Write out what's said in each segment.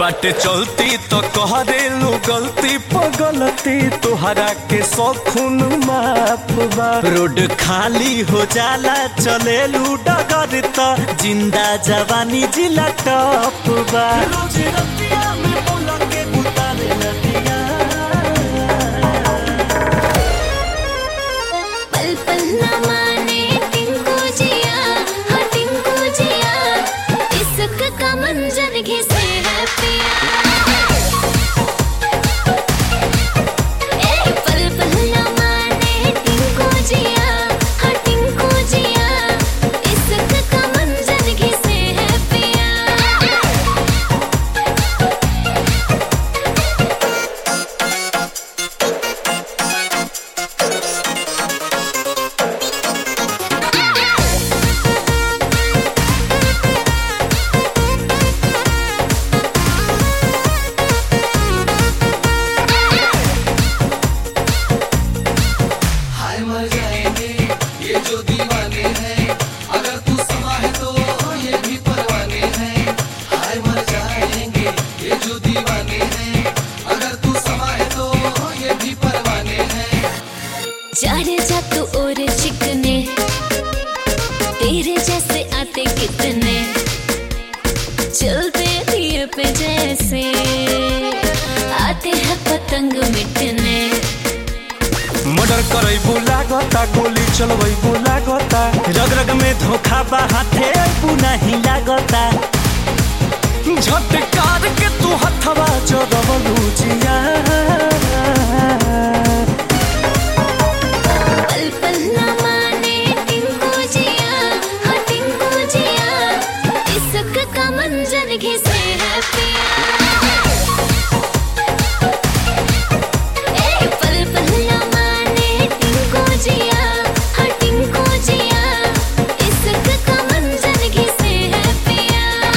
बाटे चलती तो कहरेलू गलती पगलती तोहरा के सौखुन माफ बा। रोड खाली हो जाला चलेलू डगर त जिंदा जवानी जिला टप बा। रोज रतिया में बोला के उतारे लटिया पल पल ना माने टिंकू जिया, हाँ टिंकू जिया, इश्क का मंजर घिसे है पिया। पल पल ना माने टिंकू जिया, हाँ टिंकू जिया, इश्क का मंजर घिसे है पिया। मर जाएंगे ये जो दीवाने हैं, अगर तू समा है तो ये भी परवाने हैं। हाय मर जाएंगे ये जो दीवाने हैं, अगर तू समा है तो ये भी परवाने हैं। जा रे जा तू और चिकने, तेरे जैसे आते कितने, चलते दिए पे जैसे आते हैं पतंग मिटने। मर्डर करैबू लागता गोली चलबैबू लागता रग रग में धोखा बा हाथे अबू नहीं लागता। झटकार के तू हथवा चोरबलू जिया पल पल ना माने टिंकू जिया, हाँ टिंकू जिया, इश्क का मंजर घिसे है पिया। पल पल ना माने टिंकू जिया, हाँ टिंकू जिया, इश्क का मंजर घिसे है पिया।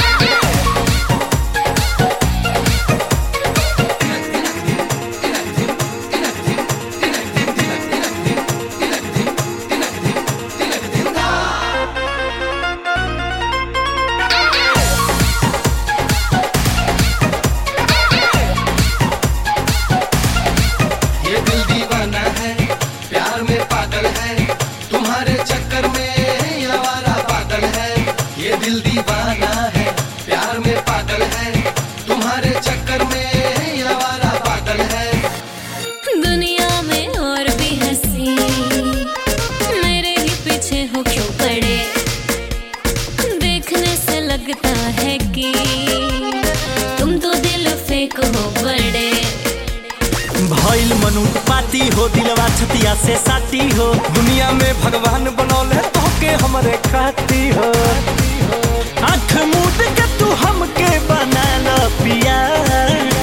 ये दिल दीवाना है, प्यार में पागल है, तुम्हारे चक्कर में ये आवारा पागल है। ये दिल दीवाना है, प्यार में पागल है, तुम्हारे चक्कर में ये आवारा पागल है। दुनिया में और भी हंसी मेरे ही पीछे हो क्यों पड़े, देखने से लगता है कि तुम तो दिल फेंक हो बड़े। भइल मनुख पाती हो दिलवा छतिया से साटी हो दुनिया में भगवान बनौले तोके हमरे खाती हो। आँख मूंद के तू हमके बना ल पिया।